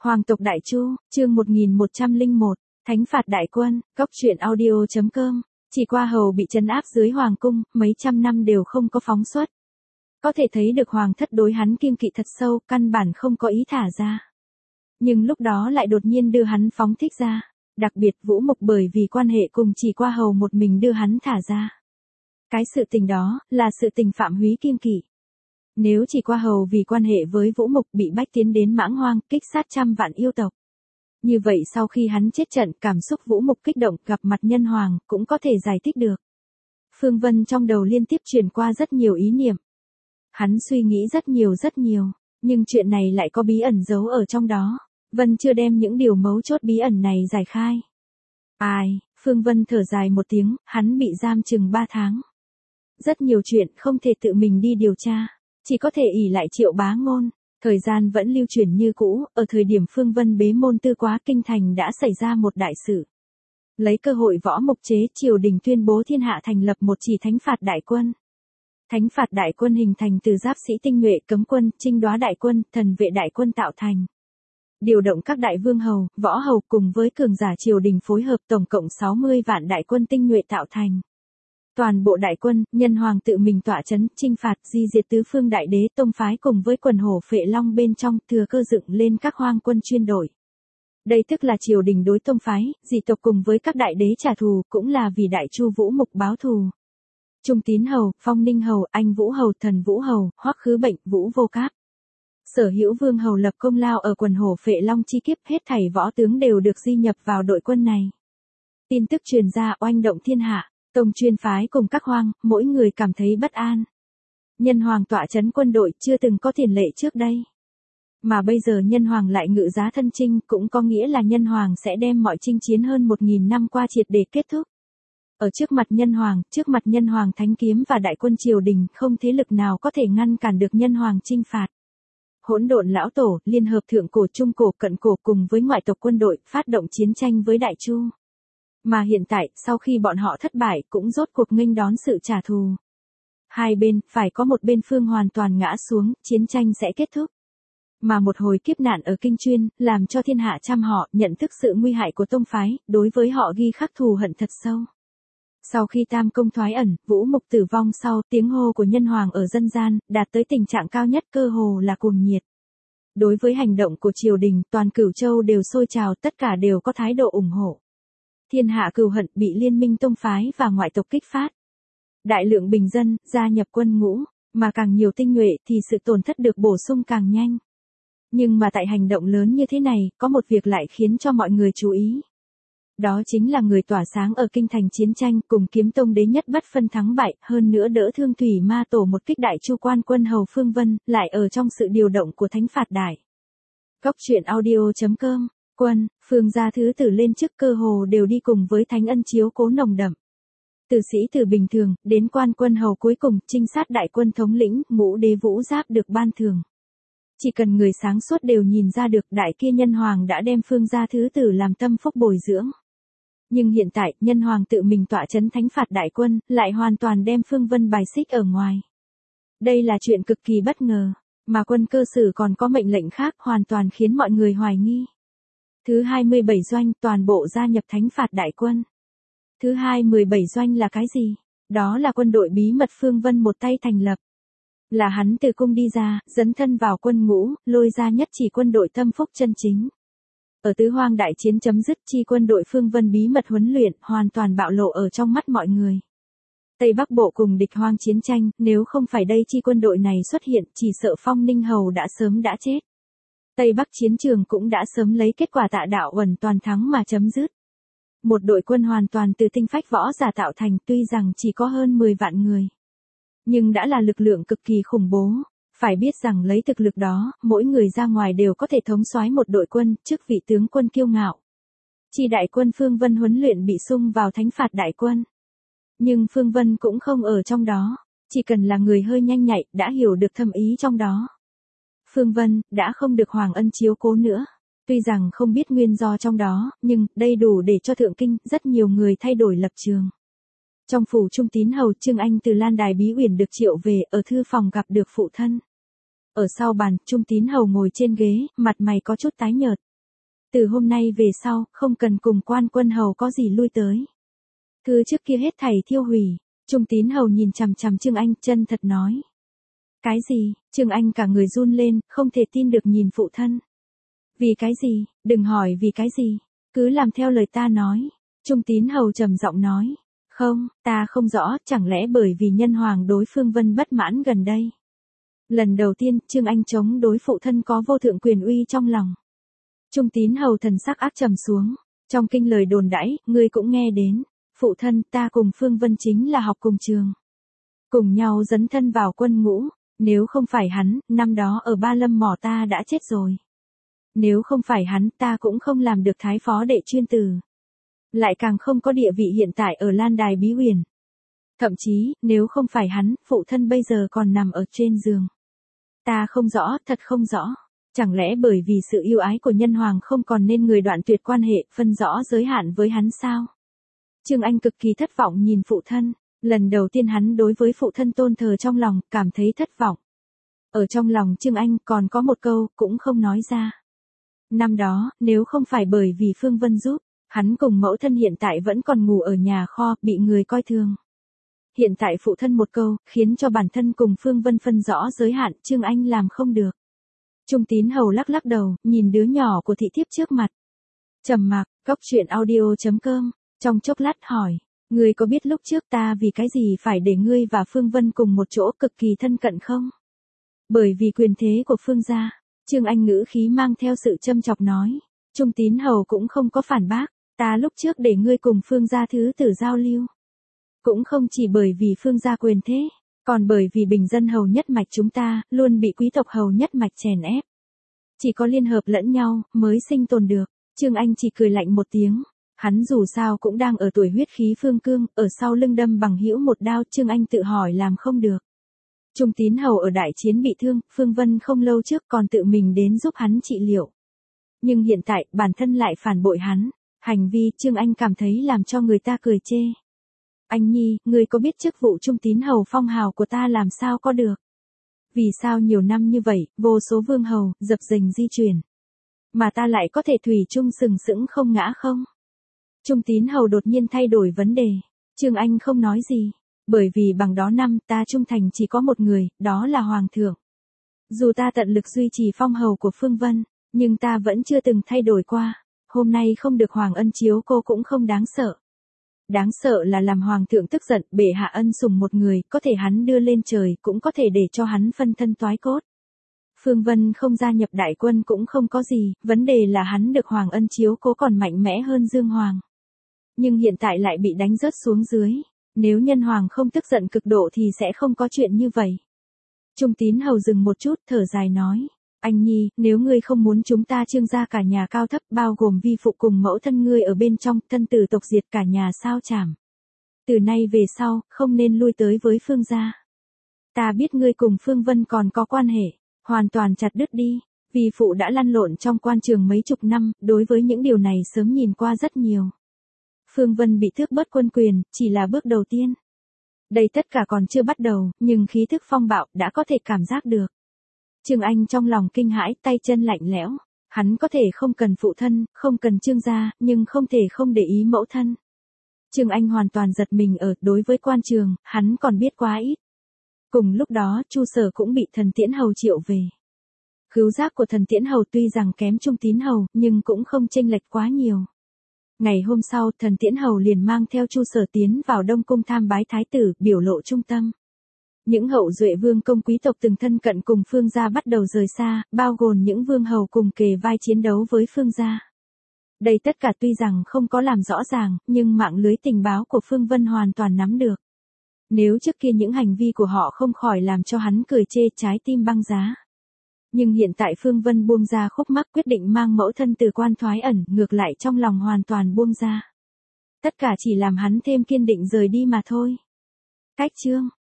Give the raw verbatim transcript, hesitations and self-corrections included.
Hoàng tộc Đại Chu, chương một nghìn một trăm lẻ một, Thánh phạt đại quân, Cốc truyện audio chấm com. Chỉ qua hầu bị trấn áp dưới hoàng cung, mấy trăm năm đều không có phóng xuất. Có thể thấy được hoàng thất đối hắn kiêng kỵ thật sâu, căn bản không có ý thả ra. Nhưng lúc đó lại đột nhiên đưa hắn phóng thích ra. Đặc biệt Vũ Mục bởi vì quan hệ cùng Chỉ qua hầu một mình đưa hắn thả ra. Cái sự tình đó, là sự tình phạm húy kiêng kỵ. Nếu Chỉ qua hầu vì quan hệ với Vũ Mục bị bách tiến đến mãng hoang, kích sát trăm vạn yêu tộc. Như vậy sau khi hắn chết trận, cảm xúc Vũ Mục kích động gặp mặt nhân hoàng, cũng có thể giải thích được. Phương Vân trong đầu liên tiếp truyền qua rất nhiều ý niệm. Hắn suy nghĩ rất nhiều rất nhiều, nhưng chuyện này lại có bí ẩn giấu ở trong đó. Vân chưa đem những điều mấu chốt bí ẩn này giải khai. Ai, Phương Vân thở dài một tiếng, hắn bị giam chừng ba tháng. Rất nhiều chuyện không thể tự mình đi điều tra, chỉ có thể ỷ lại Triệu Bá Ngôn. Thời gian vẫn lưu chuyển như cũ, ở thời điểm Phương Vân bế môn tư quá kinh thành đã xảy ra một đại sự. Lấy cơ hội Võ Mục chế triều đình tuyên bố thiên hạ thành lập một chỉ thánh phạt đại quân. Thánh phạt đại quân hình thành từ giáp sĩ tinh nhuệ cấm quân, trinh đoá đại quân, thần vệ đại quân tạo thành. Điều động các đại vương hầu, võ hầu cùng với cường giả triều đình phối hợp tổng cộng sáu mươi vạn đại quân tinh nhuệ tạo thành. Toàn bộ đại quân, nhân hoàng tự mình tọa chấn, chinh phạt, di diệt tứ phương đại đế tông phái cùng với quần hổ phệ long bên trong, thừa cơ dựng lên các hoang quân chuyên đội. Đây tức là triều đình đối tông phái, dị tộc cùng với các đại đế trả thù, cũng là vì Đại Chu Vũ Mục báo thù. Trung Tín hầu, Phong Ninh hầu, Anh Vũ hầu, Thần Vũ hầu, Hoắc Khứ Bệnh, Vũ Vô Cáp. Sở hữu vương hầu lập công lao ở quần hổ phệ long chi kiếp, hết thảy võ tướng đều được di nhập vào đội quân này. Tin tức truyền ra oanh động thiên hạ. Tông chuyên phái cùng các hoang, mỗi người cảm thấy bất an. Nhân hoàng tọa chấn quân đội chưa từng có tiền lệ trước đây. Mà bây giờ nhân hoàng lại ngự giá thân chinh, cũng có nghĩa là nhân hoàng sẽ đem mọi chinh chiến hơn một nghìn năm qua triệt để kết thúc. Ở trước mặt nhân hoàng, trước mặt nhân hoàng thánh kiếm và đại quân triều đình, không thế lực nào có thể ngăn cản được nhân hoàng chinh phạt. Hỗn độn lão tổ, liên hợp thượng cổ trung cổ cận cổ cùng với ngoại tộc quân đội, phát động chiến tranh với Đại Chu. Mà hiện tại, sau khi bọn họ thất bại, cũng rốt cuộc nghênh đón sự trả thù. Hai bên, phải có một bên phương hoàn toàn ngã xuống, chiến tranh sẽ kết thúc. Mà một hồi kiếp nạn ở Kinh Chuyên, làm cho thiên hạ trăm họ nhận thức sự nguy hại của tông phái, đối với họ ghi khắc thù hận thật sâu. Sau khi Tam Công thoái ẩn, Vũ Mục tử vong sau, tiếng hô của nhân hoàng ở dân gian, đạt tới tình trạng cao nhất, cơ hồ là cuồng nhiệt. Đối với hành động của triều đình, toàn Cửu Châu đều sôi trào, tất cả đều có thái độ ủng hộ. Thiên hạ cừu hận bị liên minh tông phái và ngoại tộc kích phát. Đại lượng bình dân, gia nhập quân ngũ, mà càng nhiều tinh nhuệ thì sự tổn thất được bổ sung càng nhanh. Nhưng mà tại hành động lớn như thế này, có một việc lại khiến cho mọi người chú ý. Đó chính là người tỏa sáng ở kinh thành chiến tranh cùng Kiếm Tông đế nhất bất phân thắng bại, hơn nữa đỡ thương thủy ma tổ một kích Đại Chu quan quân hầu Phương Vân, lại ở trong sự điều động của thánh phạt đại. Cốc truyện audio chấm com. Quân, Phương gia thứ tử lên chức cơ hồ đều đi cùng với thánh ân chiếu cố nồng đậm. Từ sĩ tử bình thường, đến quan quân hầu cuối cùng, trinh sát đại quân thống lĩnh, ngũ đế Vũ Giáp được ban thường. Chỉ cần người sáng suốt đều nhìn ra được đại kia nhân hoàng đã đem Phương gia thứ tử làm tâm phúc bồi dưỡng. Nhưng hiện tại, nhân hoàng tự mình tọa chấn thánh phạt đại quân, lại hoàn toàn đem Phương Vân bài xích ở ngoài. Đây là chuyện cực kỳ bất ngờ, mà quân cơ sử còn có mệnh lệnh khác hoàn toàn khiến mọi người hoài nghi. Thứ hai mươi bảy doanh, toàn bộ gia nhập thánh phạt đại quân. Thứ hai mươi bảy doanh là cái gì? Đó là quân đội bí mật Phương Vân một tay thành lập. Là hắn từ cung đi ra, dấn thân vào quân ngũ, lôi ra nhất chỉ quân đội tâm phúc chân chính. Ở tứ hoang đại chiến chấm dứt chi quân đội Phương Vân bí mật huấn luyện, hoàn toàn bạo lộ ở trong mắt mọi người. Tây Bắc Bộ cùng địch hoang chiến tranh, nếu không phải đây chi quân đội này xuất hiện, chỉ sợ Phong Ninh hầu đã sớm đã chết. Tây Bắc chiến trường cũng đã sớm lấy kết quả Tạ Đạo Uẩn toàn thắng mà chấm dứt. Một đội quân hoàn toàn từ tinh phách võ giả tạo thành, tuy rằng chỉ có hơn mười vạn người. Nhưng đã là lực lượng cực kỳ khủng bố. Phải biết rằng lấy thực lực đó, mỗi người ra ngoài đều có thể thống soái một đội quân, chức vị tướng quân kiêu ngạo. Chi đại quân Phương Vân huấn luyện bị xung vào thánh phạt đại quân. Nhưng Phương Vân cũng không ở trong đó, chỉ cần là người hơi nhanh nhạy, đã hiểu được thâm ý trong đó. Phương Vân, đã không được Hoàng Ân chiếu cố nữa. Tuy rằng không biết nguyên do trong đó, nhưng, đây đủ để cho thượng kinh, rất nhiều người thay đổi lập trường. Trong phủ Trung Tín hầu, Trương Anh từ Lan Đài Bí Uyển được triệu về, ở thư phòng gặp được phụ thân. Ở sau bàn, Trung Tín hầu ngồi trên ghế, mặt mày có chút tái nhợt. Từ hôm nay về sau, không cần cùng Quan Quân Hầu có gì lui tới. Thứ trước kia hết thảy thiêu hủy. Trung Tín Hầu nhìn chằm chằm Trương Anh, chân thật nói. Cái gì? Trương Anh cả người run lên, không thể tin được nhìn phụ thân. Vì cái gì? Đừng hỏi vì cái gì. Cứ làm theo lời ta nói. Trung Tín Hầu trầm giọng nói. Không, ta không rõ, chẳng lẽ bởi vì nhân hoàng đối Phương Vân bất mãn gần đây. Lần đầu tiên, Trương Anh chống đối phụ thân có vô thượng quyền uy trong lòng. Trung Tín Hầu thần sắc ác trầm xuống. Trong kinh lời đồn đãi, ngươi cũng nghe đến. Phụ thân, ta cùng Phương Vân chính là học cùng trường. Cùng nhau dấn thân vào quân ngũ. Nếu không phải hắn, năm đó ở Ba Lâm mỏ ta đã chết rồi. Nếu không phải hắn, ta cũng không làm được thái phó đệ chuyên từ. Lại càng không có địa vị hiện tại ở Lan Đài Bí Huyền. Thậm chí, nếu không phải hắn, phụ thân bây giờ còn nằm ở trên giường. Ta không rõ, thật không rõ. Chẳng lẽ bởi vì sự yêu ái của nhân hoàng không còn nên người đoạn tuyệt quan hệ, phân rõ giới hạn với hắn sao? Trương Anh cực kỳ thất vọng nhìn phụ thân. Lần đầu tiên hắn đối với phụ thân tôn thờ trong lòng, cảm thấy thất vọng. Ở trong lòng Trương Anh còn có một câu, cũng không nói ra. Năm đó, nếu không phải bởi vì Phương Vân giúp, hắn cùng mẫu thân hiện tại vẫn còn ngủ ở nhà kho, bị người coi thường. Hiện tại phụ thân một câu, khiến cho bản thân cùng Phương Vân phân rõ giới hạn, Trương Anh làm không được. Trung Tín Hầu lắc lắc đầu, nhìn đứa nhỏ của thị thiếp trước mặt. Trầm mặc, cốc truyện audio chấm com, trong chốc lát hỏi. Ngươi có biết lúc trước ta vì cái gì phải để ngươi và Phương Vân cùng một chỗ cực kỳ thân cận không? Bởi vì quyền thế của Phương gia. Trương Anh ngữ khí mang theo sự châm chọc nói. Trung Tín Hầu cũng không có phản bác. Ta lúc trước để ngươi cùng Phương gia thứ tử giao lưu. Cũng không chỉ bởi vì Phương gia quyền thế. Còn bởi vì bình dân hầu nhất mạch chúng ta, luôn bị quý tộc hầu nhất mạch chèn ép. Chỉ có liên hợp lẫn nhau, mới sinh tồn được. Trương Anh chỉ cười lạnh một tiếng. Hắn dù sao cũng đang ở tuổi huyết khí phương cương, ở sau lưng đâm bằng hữu một đao, Trương Anh tự hỏi làm không được. Trung Tín Hầu ở đại chiến bị thương, Phương Vân không lâu trước còn tự mình đến giúp hắn trị liệu. Nhưng hiện tại, bản thân lại phản bội hắn. Hành vi Trương Anh cảm thấy làm cho người ta cười chê. Anh Nhi, ngươi có biết chức vụ Trung Tín Hầu phong hào của ta làm sao có được? Vì sao nhiều năm như vậy, vô số vương hầu, dập dềnh di chuyển. Mà ta lại có thể thủy chung sừng sững không ngã không? Trung Tín Hầu đột nhiên thay đổi vấn đề. Trương Anh không nói gì. Bởi vì bằng đó năm ta trung thành chỉ có một người, đó là Hoàng thượng. Dù ta tận lực duy trì phong hầu của Phương Vân, nhưng ta vẫn chưa từng thay đổi qua. Hôm nay không được Hoàng ân chiếu cô cũng không đáng sợ. Đáng sợ là làm Hoàng thượng tức giận, bệ hạ ân sủng một người, có thể hắn đưa lên trời, cũng có thể để cho hắn phân thân toái cốt. Phương Vân không gia nhập đại quân cũng không có gì, vấn đề là hắn được Hoàng ân chiếu cố còn mạnh mẽ hơn Dương Hoàng. Nhưng hiện tại lại bị đánh rớt xuống dưới. Nếu nhân hoàng không tức giận cực độ thì sẽ không có chuyện như vậy. Trung Tín Hầu dừng một chút, thở dài nói. Anh Nhi, nếu ngươi không muốn chúng ta Trương gia cả nhà cao thấp, bao gồm vi phụ cùng mẫu thân ngươi ở bên trong, thân tử tộc diệt cả nhà sao chảm. Từ nay về sau, không nên lui tới với Phương gia. Ta biết ngươi cùng Phương Vân còn có quan hệ, hoàn toàn chặt đứt đi. Vi phụ đã lăn lộn trong quan trường mấy chục năm, đối với những điều này sớm nhìn qua rất nhiều. Phương Vân bị thước bớt quân quyền, chỉ là bước đầu tiên. Đây tất cả còn chưa bắt đầu, nhưng khí thức phong bạo đã có thể cảm giác được. Trương Anh trong lòng kinh hãi, tay chân lạnh lẽo. Hắn có thể không cần phụ thân, không cần Trương gia, nhưng không thể không để ý mẫu thân. Trương Anh hoàn toàn giật mình ở đối với quan trường, hắn còn biết quá ít. Cùng lúc đó, Chu Sở cũng bị Thần Tiễn Hầu triệu về. Khứu giác của Thần Tiễn Hầu tuy rằng kém Trung Tín Hầu, nhưng cũng không chênh lệch quá nhiều. Ngày hôm sau, Thần Tiễn Hầu liền mang theo Chu Sở tiến vào Đông Cung tham bái thái tử, biểu lộ trung tâm. Những hậu duệ vương công quý tộc từng thân cận cùng Phương gia bắt đầu rời xa, bao gồm những vương hầu cùng kề vai chiến đấu với Phương gia. Đây tất cả tuy rằng không có làm rõ ràng, nhưng mạng lưới tình báo của Phương Vân hoàn toàn nắm được. Nếu trước kia những hành vi của họ không khỏi làm cho hắn cười chê, trái tim băng giá. Nhưng hiện tại Phương Vân buông ra khúc mắc, quyết định mang mẫu thân từ quan thoái ẩn, ngược lại trong lòng hoàn toàn buông ra. Tất cả chỉ làm hắn thêm kiên định rời đi mà thôi. Cách chương